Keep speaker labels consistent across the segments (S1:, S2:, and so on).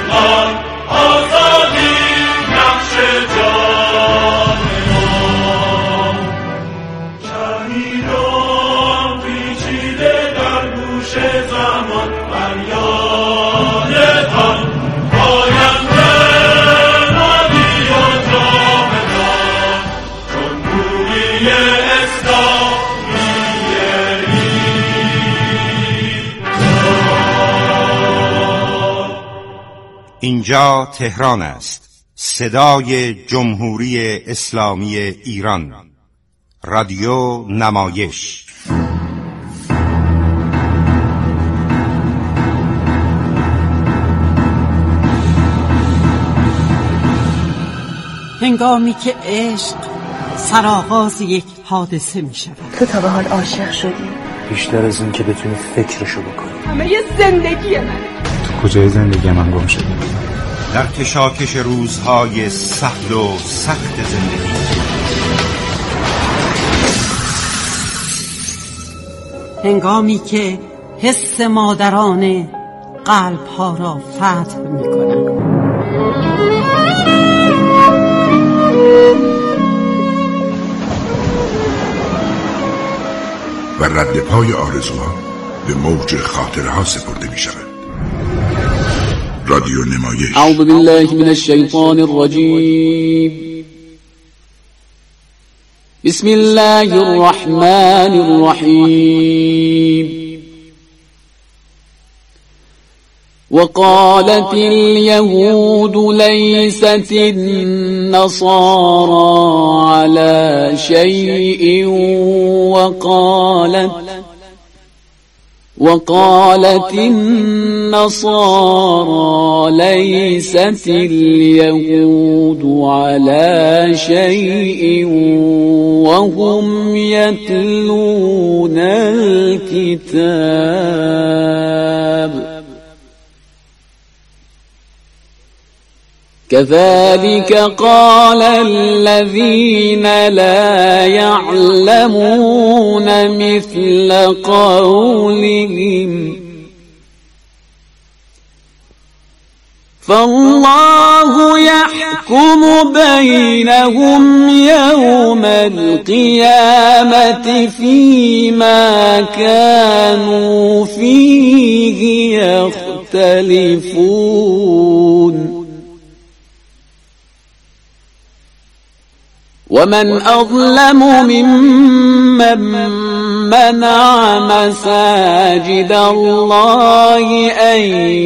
S1: ایران آزادی نقش جان ما. شهیدان پیچیده در گوش زمان فریادتان آینده مادی و جاودان جمهوری اسلامی ایران.
S2: اینجا تهران است، صدای جمهوری اسلامی ایران. رادیو نمایش.
S3: هنگامی که عشق سرآغاز یک حادثه می شود.
S4: تو تا به حال عاشق شدی؟
S5: بیشتر از این که بتونی فکرشو بکنی.
S4: همه یه زندگی منه.
S5: تو کجای زندگی من گم شدی؟
S2: در کشاکش روزهای سهل و سخت زندگی.
S3: هنگامی که حس مادرانه قلب‌ها را فتح می‌کند.
S6: و رد پای آرزوها به موج خاطرها سپرده می شود. رادیو نمایش.
S7: اعوذ بالله من الشیطان الرجیم. بسم الله الرحمن الرحیم. وقالت اليهود ليست النصارى على شيء وقالت النصارى ليست اليهود على شيء وهم يتلون الكتاب كذلك قال الذين لا يعلمون مثل قولهم فالله يحكم بينهم يوم القيامة فيما كانوا فيه يختلفون ومن أظلم ممن منع مساجد الله أن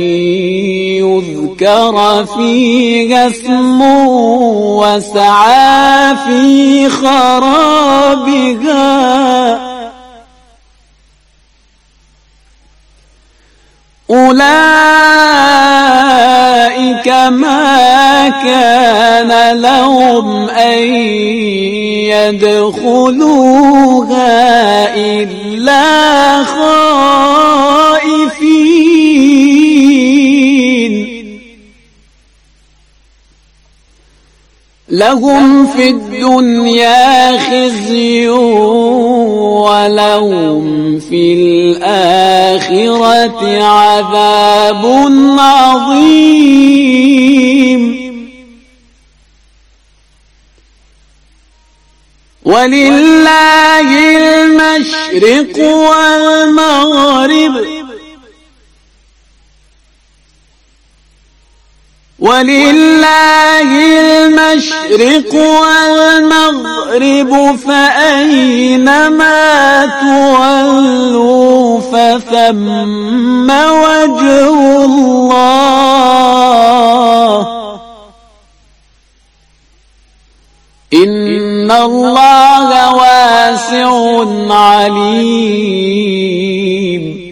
S7: يذكر فيها اسمه وسعى في خرابها أولئك ما كان لهم أن يدخلوها إلا خائفين لهم في الدنيا خزي ولهم في الآخرة عذاب عظيم ولله المشرق والمغرب فأينما تولوا فثم وجه الله إن الله واسع عليم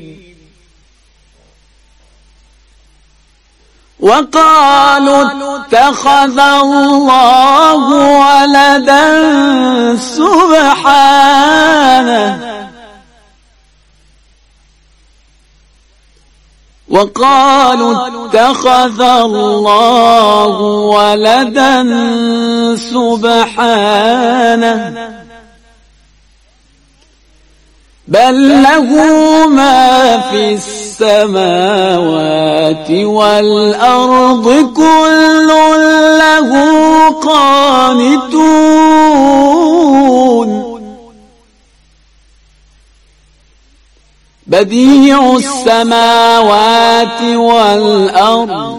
S7: وقالوا اتخذ الله ولدا سبحانه بل له ما في السماوات السماوات والأرض كل له قانتون بديع السماوات والأرض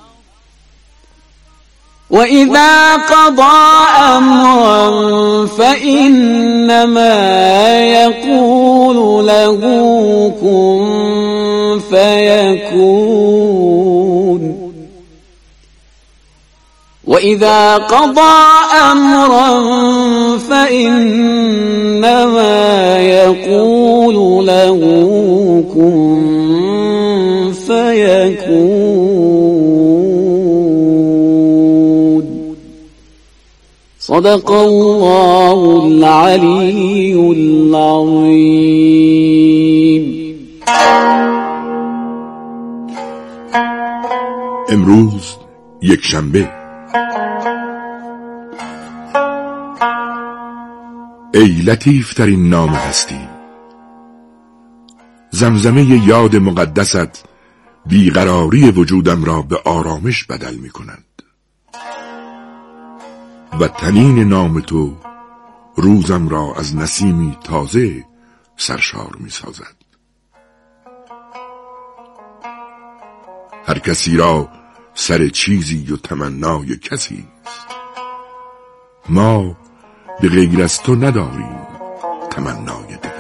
S7: وإذا قضى أمرا فإنما يقول له كن فيكون وإذا قضى أمرا فإنما يقول له كن فيكون صدق الله العلي العظيم.
S6: امروز یک شنبه. ای لطیف ترین نام هستی، زمزمه یاد مقدست بیقراری وجودم را به آرامش بدل می کند و طنین نام تو روزم را از نسیمی تازه سرشار می سازد. هر کسی را سر چیزی و تمنای کسی است، ما به غیر از تو نداریم تمنای دیگر.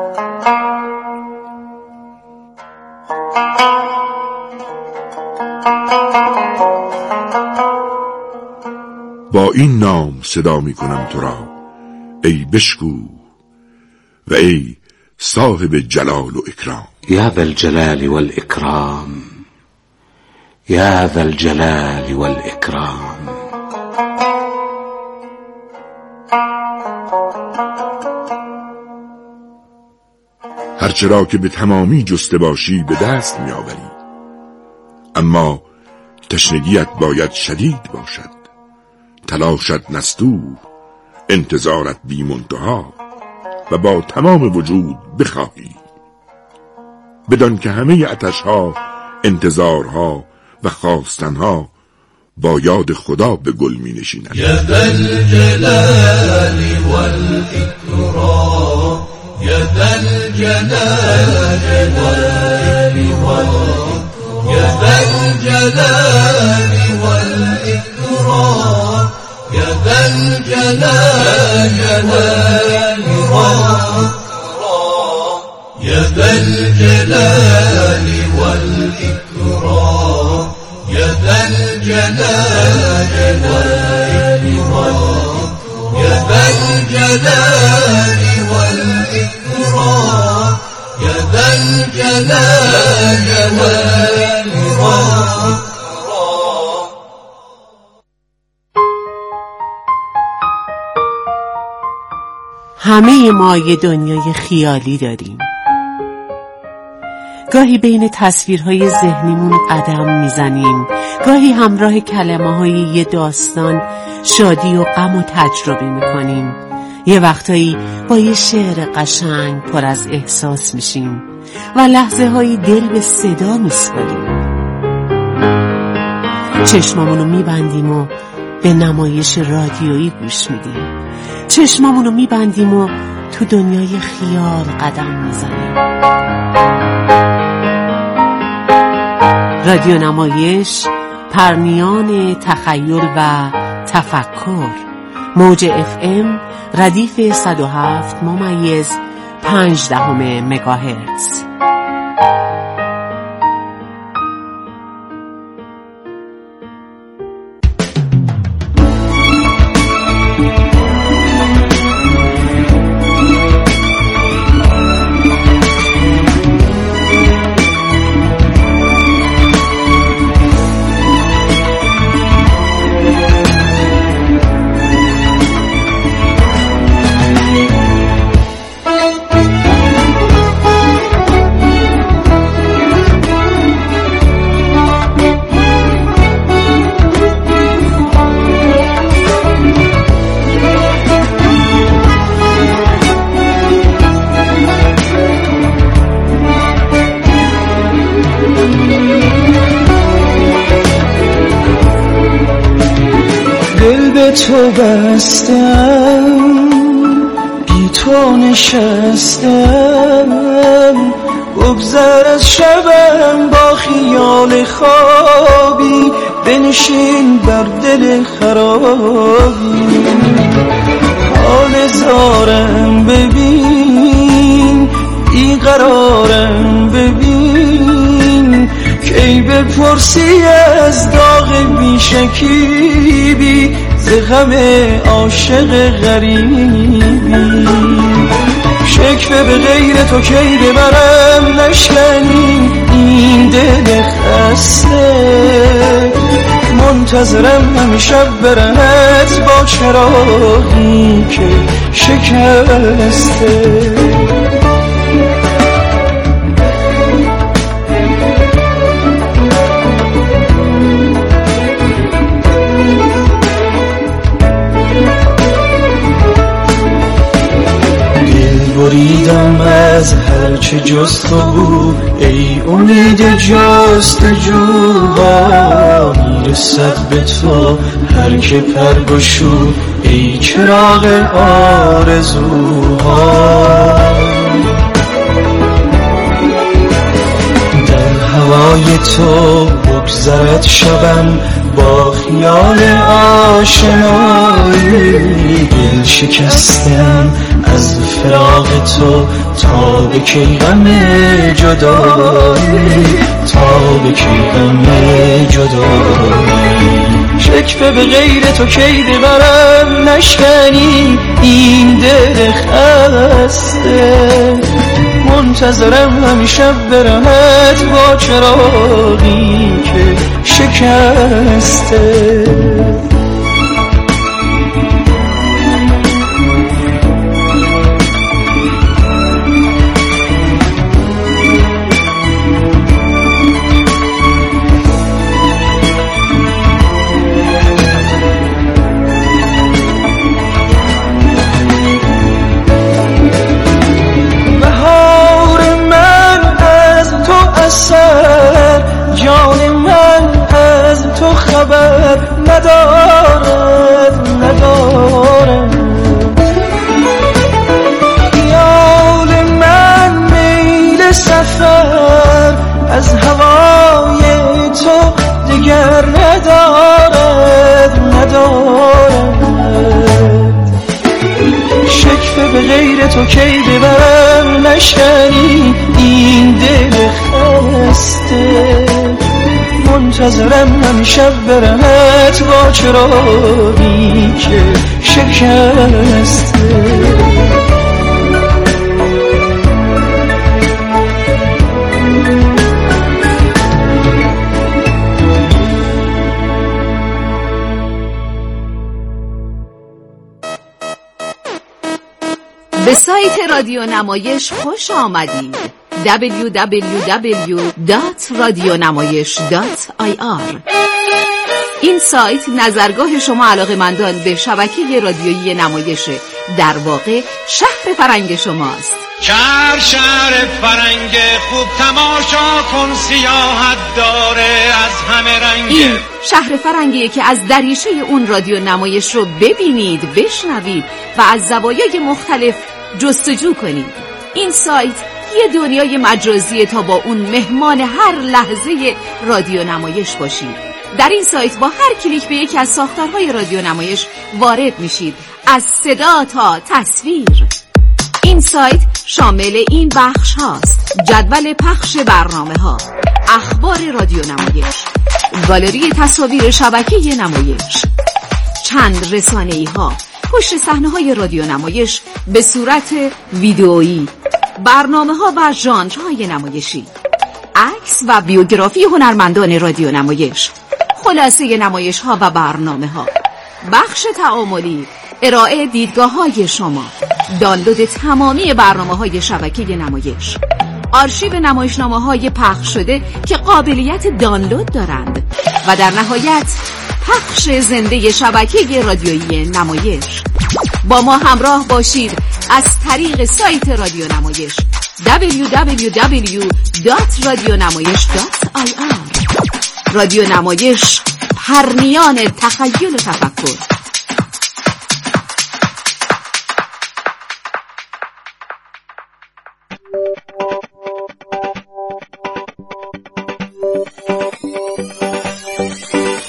S6: با این نام صدا می کنم تو را ای بشکو و ای صاحب جلال و اکرام.
S5: یا ذا الجلال والإکرام، یا ذا الجلال والإکرام.
S6: هرچرا که به تمامی جسته باشی به دست می آوری، اما تشنگیت باید شدید باشد، تلاشت نستوه، انتظارت بی منتها و با تمام وجود بخواهی، بدان که همه عطشها، انتظارها و خواستنها با یاد خدا به گل می نشیند.
S1: یا ذا الجلال والإکرام، یا ذا الجلال والإکرام، یا ذا الجلال والإکرام، یا ذا الجلال والإکرام، یا ذا الجلال والإکرام، یا ذا الجلال والإکرام، یا ذا الجلال والإکرام، یا ذا الجلال والإکرام.
S3: همه ما یه دنیای خیالی داریم. گاهی بین تصویرهای ذهنیمون قدم میزنیم، گاهی همراه کلمه‌های یه داستان شادی و غم و تجربه میکنیم، یه وقتایی با یه شعر قشنگ پر از احساس میشیم و لحظه هایی دل به صدا میسپاریم. چشمامونو میبندیم و به نمایش رادیویی گوش میدیم، چشمامونو میبندیم و تو دنیای خیال قدم میزنیم. رادیو نمایش، پرنیان تخیل و تفکر، موج FM ردیف 107.5 مگاهرتز.
S8: بستم بی تو نشستم بگذر از شبم با خیال خوابی بنشین بر دل خرابی حال زارم ببین بیقرارم ببین کی بپرسی از داغ بیشکیبی ز غم عاشق غریبی شکوه به غیر تو کی ببرم نشکنی این دل خسته منتظرم همیشه برنت با چراغی که شکسته بریدم از هرچه جز تو بود ای امید جستجوها میرسد به تو هر که پر گشود ای چراغ آرزوها در هوای تو بگذرد شبم با خیال آشنایی دل شکستم از فراق تو تا به کی غم جدایی تا به کی غم جدایی شکوه به غیر تو کی ببرم نشکنی این دل خسته منتظرم همیشه برمت با چراغی که شکسته جان من از تو خبر ندارد خیال من میل سفر از هوای تو دیگر ندارد شکوه به غیر تو کی ببرم نشکنی این دل خسته منتظرم همیشه برمت با چراغی که شکسته
S9: به سایت رادیو نمایش خوش آمدید. www.radionamayish.ir این سایت نظرگاه شما علاقه‌مندان به شبکه رادیویی نمایشه، در واقع شهر فرنگ شماست.
S10: شهر فرنگ خوب تماشا کن سیاحت داره از همه رنگ.
S9: این شهر فرنگیه که از دریچه اون رادیو نمایش رو ببینید، بشنوید و از زوایای مختلف جستجو کنید. این سایت یه دنیای مجازیه تا با اون مهمان هر لحظه رادیو نمایش باشید. در این سایت با هر کلیک به یکی از ساختارهای رادیو نمایش وارد میشید، از صدا تا تصویر. این سایت شامل این بخش هاست: جدول پخش برنامه ها، اخبار رادیو نمایش، گالری تصاویر شبکه نمایش، چند رسانه‌ای ها، پشت صحنه های رادیو نمایش به صورت ویدئویی، برنامه ها و ژانرهای نمایشی، عکس و بیوگرافی هنرمندان رادیو نمایش، خلاصه نمایش ها و برنامه ها، بخش تعاملی، ارائه دیدگاه های شما، دانلود تمامی برنامه های شبکه نمایش، آرشیو نمایشنامه های پخش شده که قابلیت دانلود دارند و در نهایت پخش زنده شبکه رادیویی نمایش. با ما همراه باشید از طریق سایت رادیو نمایش www.radionamayish.ir. رادیو نمایش، پرنیان تخیل و تفکر.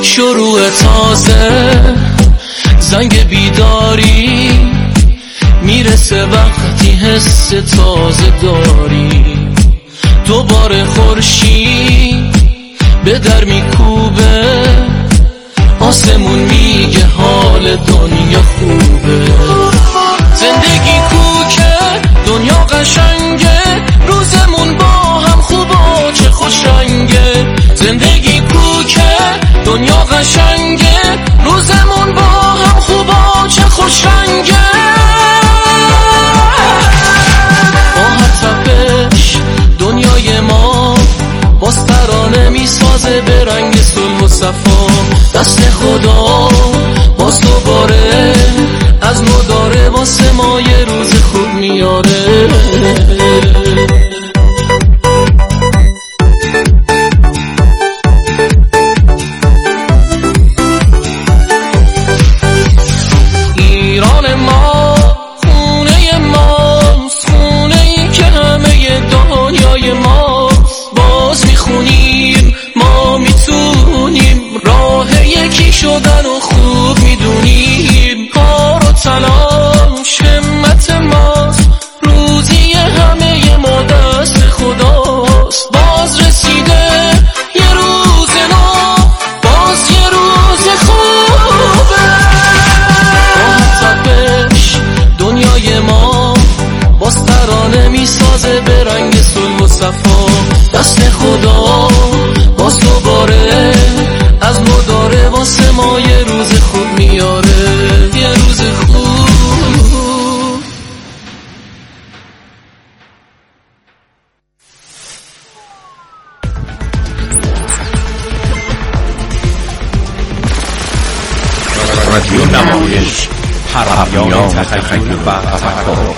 S8: شروع تازه زنگ بیداری میرسه وقتی حس تازه داری. دوباره خورشید به در میکوبه، آسمون میگه حال دنیا خوبه. زندگی کوکه دنیا قشنگه، روزمون با هم خوبه چه خوشنگه. زندگی کوکه دنیا قشنگه، روزمون با هم خوبه چه خوشنگه. با هر تپش دنیای ما باز ترانه میسازه به رنگ صلح و صفا. دست خدا باز دوباره از نو داره واسه ما یه روز خوب میاره. ایران ما خونه ماست، خونه‌ای که همه دنیای ماست. باز میخونیم ما میتونیم راه یکی شدن و خوب میدونیم. کار و تلاش همت ماست، روزی همه ما دست خداست. باز رسیده یه روز نو، باز یه روز خوبه. با تپش دنیای ما باز ترانه میسازه به رنگ صلح و صفا. دست خدا باز دوباره از نو داره واسه ما یه روز خوب میاره. یه روز خوب.
S5: رادیو نمایش، پرهمیان تخیل و تفکر.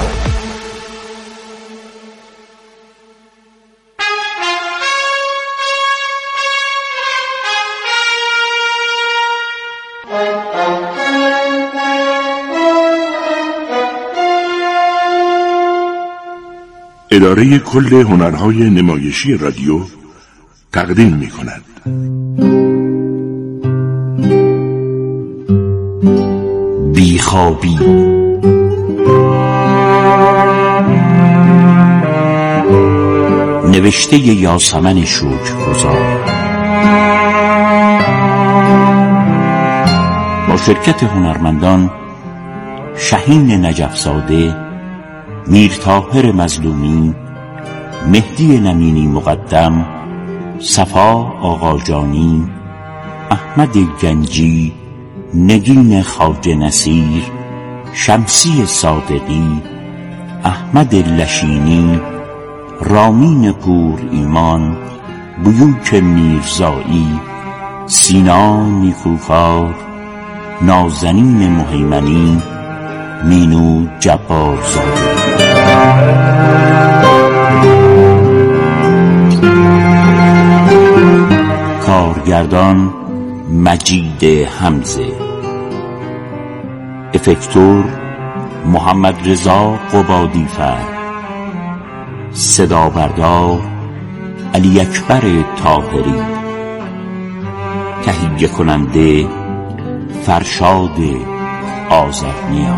S6: اداره کل هنرهای نمایشی رادیو تقدیم می کند.
S5: بیخوابی. نوشته یاسمن شکرگزار با شرکت هنرمندان شهین نجفزاده، میرطاهر مظلومی، مهدی نمینی مقدم، صفا آقاجانی، احمد گنجی، نگین خواجه نصیر، شمسی صادقی، احمد لشینی، رامین پور ایمان، بیوک میرزایی، سینا نیکوکار، نازنین مهیمنی، مینو جبارزاده. کارگردان مجید حمزه، افکتور محمد رضا قبادیفر، صدا بردار علی اکبر طاهری، تهیه کننده فرشاد آذرنیا.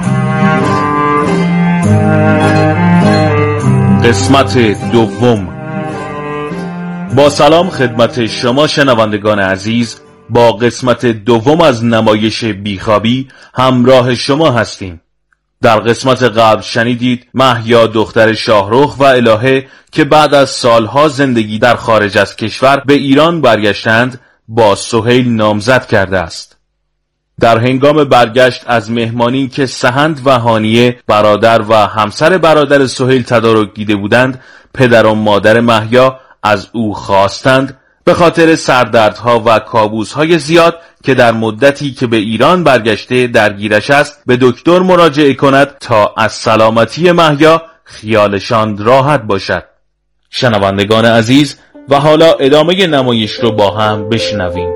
S11: قسمت دوم. با سلام خدمت شما شنوندگان عزیز، با قسمت دوم از نمایش بیخوابی همراه شما هستیم. در قسمت قبل شنیدید مهیا دختر شاهرخ و الهه که بعد از سالها زندگی در خارج از کشور به ایران برگشتند با سهیل نامزد کرده است. در هنگام برگشت از مهمانی که سهند و هانیه برادر و همسر برادر سهیل تدارک دیده بودند، پدر و مادر مهیا از او خواستند به خاطر سردردها و کابوسهای زیاد که در مدتی که به ایران برگشته درگیرش است به دکتر مراجعه کند تا از سلامتی مهیا خیالشان راحت باشد. شنوندگان عزیز، و حالا ادامه نمایش رو با هم بشنویم.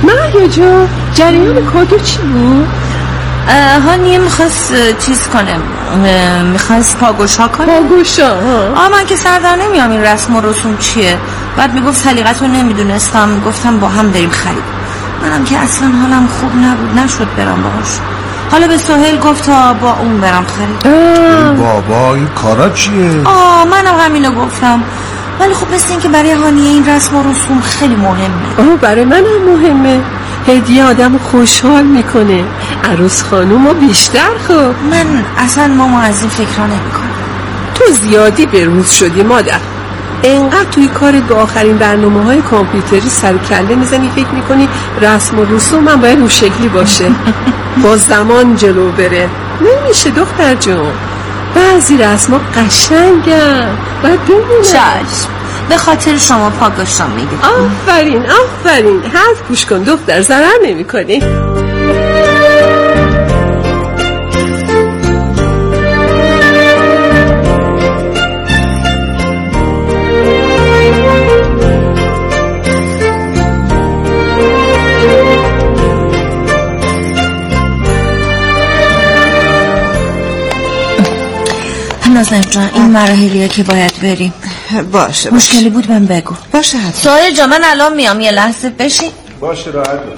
S3: مهیا جان جریان کادو چی بود؟
S12: هانیه میخواست چیز کنه، میخواست پاگوشا کنه.
S3: پاگوشا؟
S12: من که سردر نمیام این رسم و رسوم چیه. بعد میگفت سلیقتو نمیدونستم، گفتم با هم بریم خرید. منم که اصلا حالم خوب نبود، نشد برام باهاش. حالا به سهیل گفت تا با اون برام خرید.
S13: بابا این کارا چیه؟
S12: منم همینو گفتم. ولی خب مثل این که برای هانیه این رسم و رسوم خیلی مهمه.
S3: برای منم مهمه. هدیه آدم خوشحال میکنه. عروس خانومو بیشتر. خب
S12: من اصلا ماما از این فکرها نمیکنم.
S3: تو زیادی بروز شدی مادر. انقدر توی کارت به آخرین برنامه‌های کامپیوتری سر کله میزنی فکر میکنی رسم و رسوم هم باید اون شکلی باشه. با زمان جلو بره. نمیشه دختر جون. بعضی رسما قشنگن باید ببینن.
S12: چشم، به خاطر شما پاگوشا میگه.
S3: آفرین حرف گوش کن دختر، ضرر نمی کنی.
S12: نازنین جان این مراحلیه که باید بریم.
S14: باشه
S12: مشکلی بود من بگو.
S14: باشه حتما.
S12: سایه جا من الان میام، یه لحظه بشین.
S13: باشه راحت باش.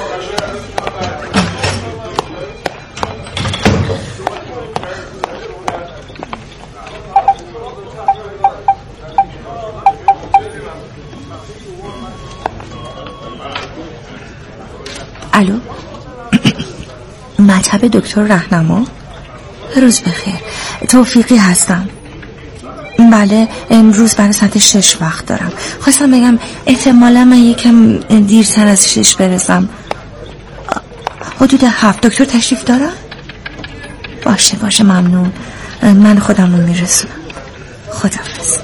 S12: الو مطب دکتر رهنما. روز بخیر، توفیقی هستم. بله امروز برای ساعت 6 وقت دارم. خواستم بگم احتمالا من یکم دیرتر از 6 برسم. حدود 7. دکتر تشریف دارم؟ باشه ممنون. من خودم رو میرسونم. خداحافظ.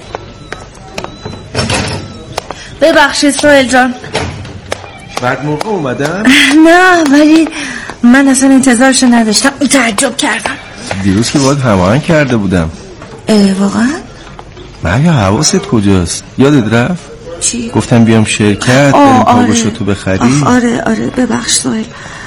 S12: ببخشید سهیل جان.
S13: بعد موقع اومدم؟
S12: نه ولی من اصلا انتظارشو نداشتم. تعجب کردم.
S13: دیروز که باید هماهنگ کرده بودم.
S12: واقعا؟
S13: مهیا حواست کجاست؟ یادت رفت؟
S12: چی؟
S13: گفتم بیام شرکت بریم پاگوشا تو بخری.
S12: آره ببخش سهیل.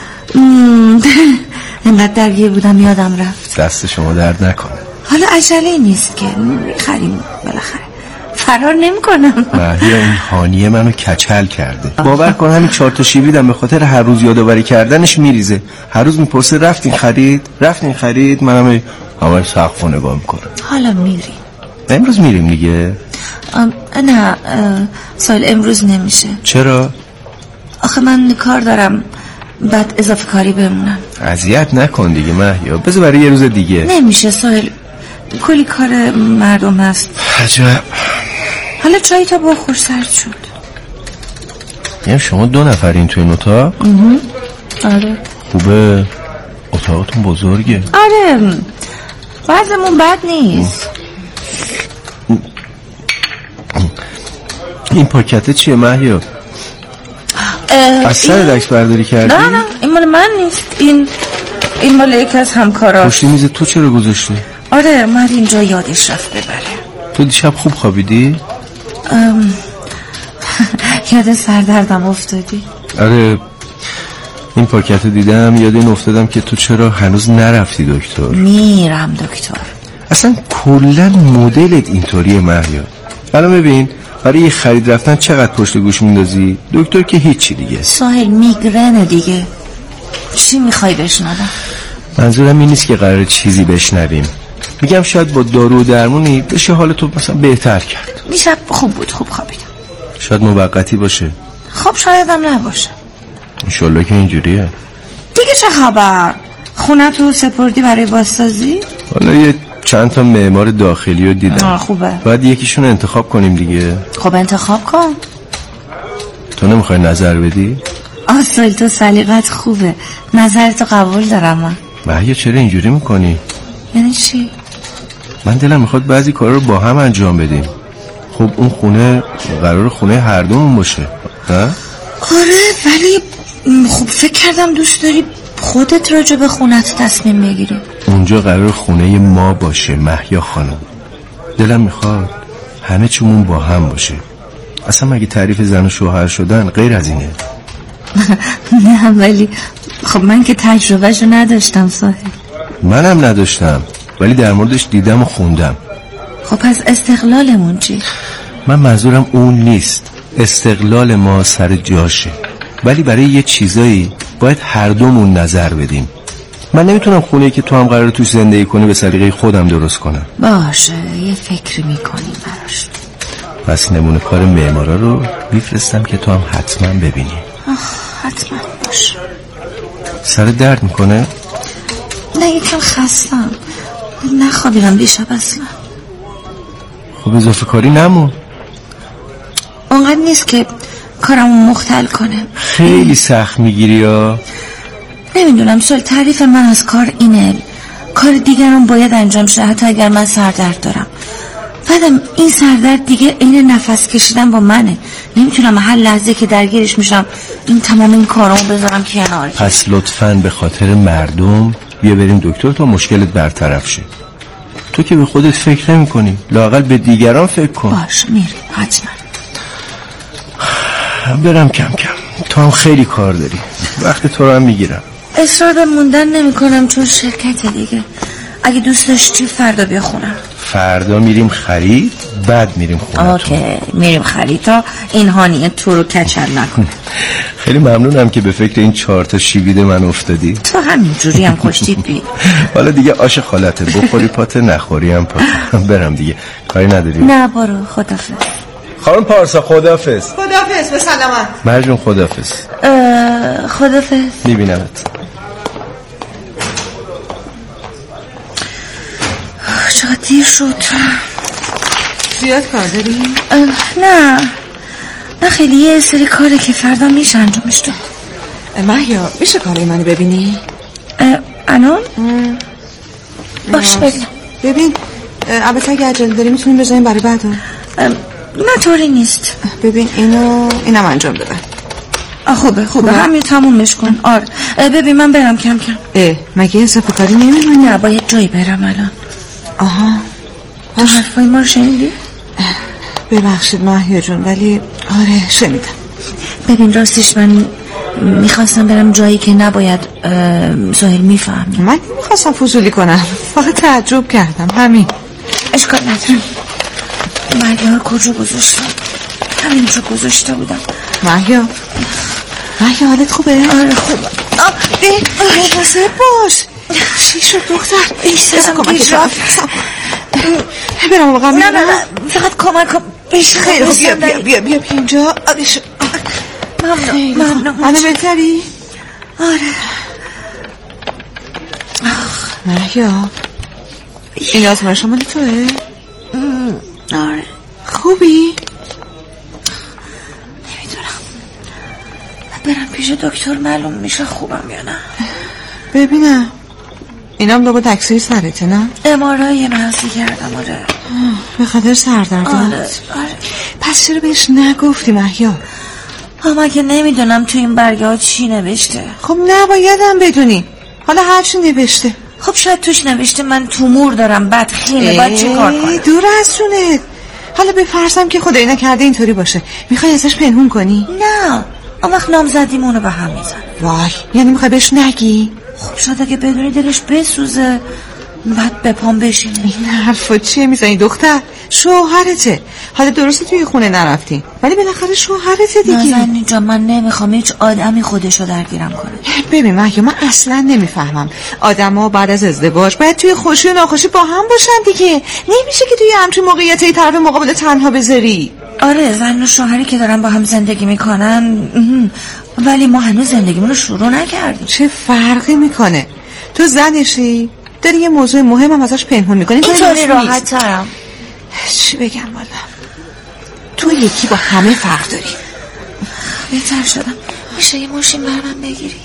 S12: اینقدر درگیر بودم یادم رفت.
S13: دست شما درد نکنه.
S12: حالا عجله نیست که خریم بالاخره. فرار نمی کنم.
S13: مهیا این هانیه منو کچل کرده. باور کن همین 4 تا شیبیدم به خاطر هر روز یادآوری کردنش میریزه. هر روز میپرسه رفتین خرید. منم همه سقفو نگاه میکنم.
S12: حالا میریم.
S13: امروز میریم دیگه.
S12: نه سهیل امروز نمیشه.
S13: چرا؟
S12: آخه من کار دارم، بعد اضافه کاری بمونم.
S13: اذیت نکن دیگه مهیا، بذار برای یه روز دیگه.
S12: نمیشه سهیل، کلی کار مردم هست.
S13: عجب.
S12: حالا چای تا بخور سرد شد.
S13: یعنی شما 2 نفرین توی این اتاق؟
S12: آره.
S13: خوبه؟ اتاقتون بزرگه؟
S12: آره وضعمون بد نیست.
S13: این پاکته چیه مهیا؟ از سر عکس برداری کردی؟
S12: نه این مال من نیست. این مال یکی از همکاراست.
S13: پشت میز تو چرا گذاشتی؟
S12: آره من اینجا یادش رفت ببره.
S13: تو دیشب خوب خوابیدی؟
S12: یاد سردردم افتادی؟
S13: آره این پاکت دیدم یاد این افتادم که تو چرا هنوز نرفتی دکتر.
S12: میرم دکتر.
S13: اصلا کلا مدلت اینطوریه مهیا. الان ببین برای یه خرید رفتن چقدر پشت گوش میندازی. دکتر که هیچی دیگه.
S12: سهیل میگرنه دیگه. چی میخوای بشنوم؟
S13: منظورم این نیست که قراره چیزی بشنویم. میگم شاید با دارو و درمونی بشه حال تو مثلا بهتر کرد.
S12: دیشب خوب بود، خوب خوابیدم.
S13: شاید موقتی باشه.
S12: خب شاید هم نباشه.
S13: انشالله که اینجوریه.
S12: دیگه چه خبر؟ خونه تو سپردی برای بازسازی؟
S13: حالا یه چند تا معمار داخلی رو دیدم.
S12: خوبه.
S13: باید یکیشون انتخاب کنیم دیگه.
S12: خب انتخاب کن.
S13: تو نمیخوای نظر بدی؟
S12: سهیل تو سلیقت خوبه، نظرتو قبول دارم من.
S13: مهیا چرا اینجوری میکنی؟
S12: یعنی چی؟
S13: من دلم میخواد بعضی کارا رو با هم انجام بدیم. خب اون خونه قرار خونه هر دومون باشه نه؟
S12: آره ولی خب فکر کردم دوست داری خودت راجع به خونت تصمیم بگیری.
S13: اونجا قرار خونه ما باشه مهیا خانم. دلم میخواد همه چیمون با هم باشه. اصلا مگه تعریف زن و شوهر شدن غیر از اینه؟
S12: نه ولی خب من که تجربهشو نداشتم ساحل.
S13: منم نداشتم ولی در موردش دیدم و خوندم.
S12: خب پس استقلالمون چی؟
S13: من منظورم اون نیست، استقلال ما سر جاشه، ولی برای یه چیزایی باید هر دومون نظر بدیم. من نمیتونم خونه‌ای که تو هم قراره توش زندگی کنی به سلیقه خودم درست کنم.
S12: باشه یه فکری میکنیم براش.
S13: پس نمونه کار معمارا رو میفرستم که تو هم حتما ببینی.
S12: حتما باشه.
S13: سر درد میکنه؟
S12: نه یکم خستم، نخوابیدم دیشب اصلا.
S13: خب اضافه کاری نمون.
S12: اونقدر نیست که کارمو مختل کنه.
S13: خیلی سخت میگیری یا؟
S12: نمیدونم سال تعریف من از کار اینه، کار دیگرم باید انجام شه حتی اگر من سردرد دارم. بعدم این سردرد دیگه عین نفس کشیدن با منه، نمیتونم هر لحظه که درگیرش میشم این تمام این کارامو بذارم کنار.
S13: پس لطفاً به خاطر مردم بیا بریم دکتر تا مشکلت برطرف شه. تو که به خودت فکر نمی کنی، لااقل به دیگران فکر کن.
S12: باش میریم حتما.
S13: برم کم کم، تو هم خیلی کار داری، وقت تو رو هم میگیرم.
S12: اصرار به موندن نمی کنم چون شرکت دیگه. اگه دوست داشتی فردا بیا خونم.
S13: فردا میریم خرید بعد میریم خونه.
S12: اوکی میریم خرید تا این هانیه تو رو کچل نکنه.
S13: خیلی ممنونم که به فکر این 4 تا شیویده من افتادی.
S12: تو همینجوری هم خوشتید بی.
S13: حالا دیگه آش خالته، بخوری پاته نخوری هم پاته. برم دیگه، کاری نداری؟
S12: نه برو، خدافظ.
S13: خانم پارسا خدافظ.
S14: خدافظ به سلامت.
S13: مرجون خدافظ.
S12: خدافظ.
S13: میبینمت.
S12: چقدر دیر شد.
S14: زیاد کار داری؟
S12: نه خیلی یه سری کاره که فردا میشه انجامش داد.
S14: مهیا میشه کارای منو ببینی؟
S12: الان؟ باش
S14: ببین البته اگه عجله داری میتونیم بذاریم برای بعدا.
S12: نه طوری نیست.
S14: ببین اینم انجام بده.
S12: خوبه همین تمومش کن. آره ببین من برم کم کم.
S14: مگه اضافه کاری نمی‌کنی؟
S12: نه باید جایی برم الان.
S14: آها
S12: تو حرفای ما رو شنیدی؟
S14: ببخشید مهیا جون ولی آره شنیدم.
S12: ببین راستش من میخواستم برم جایی که نباید ظاهر میفهم.
S14: من میخواستم فضولی کنم، فقط تعجب کردم همین.
S12: اشکال نداره. مهیا کجا گذاشتم؟ همینجا گذاشته بودم.
S14: مهیا حالت خوبه؟
S12: آره خوبه.
S14: مواظب باش. چی شد دختر؟
S12: ایستادم
S14: کمک برم واقعا میرم؟
S12: نه فقط کمک بشه.
S14: خیلی خوب بیا اینجا.
S12: ممنون.
S14: منو بهتری؟
S12: آره.
S14: مهیا این آزمایش مال توه؟
S12: آره.
S14: خوبی؟
S12: نمیدونم برم پیش دکتر معلوم میشه خوبم یا نه.
S14: ببینم اینم لابد تکثیر سرته نه؟
S12: امارای محضی کردم. آره
S14: به خاطر سردرد.
S12: آره.
S14: پس چرا بهش نگفتی مهیا؟
S12: اما که نمیدونم تو این برگه ها چی نوشته.
S14: خب نبایدم بدونی، حالا هرچی نوشته.
S12: خب شاید توش نوشته من تومور دارم بدخیمه، باید چه کار کنم؟
S14: دور از جونت. حالا بفرضم که خدایی نکرده اینطوری باشه، میخوای ازش پنهون کنی؟
S12: نه اون وقت نامزدیم اونو به هم میزن.
S14: وای یعنی میخوای بهش نگی؟
S12: خب شاید اگه بدونی دلش بسوزه بعد به پام بشینه.
S14: این حرفا چیه میزنی دختر؟ شوهرته. حالا درسته توی خونه نرفتی ولی بالاخره شوهرته دیگه.
S12: نازنین اینجا من نمیخوام هیچ آدمی خودشو درگیرم کنه.
S14: ببین مهیا من اصلا نمیفهمم آدما بعد از ازدواج باید توی خوشی و ناخوشی با هم باشن دیگه. نمیشه که توی همچین موقعیتی طرف مقابل تنها بذاری.
S12: آره زن و شوهری که دارن با هم زندگی میکنن ولی ما هنوز زندگیمون رو شروع نکردیم.
S14: چه فرقی میکنه؟ تو زنشی داری یه موضوع مهم هم ازش پنهون میکنی.
S12: اینطوری راحت ترم.
S14: چی بگم والا تو یکی با همه فرق داری.
S12: بهتر شدم. میشه یه ماشین برام بگیری؟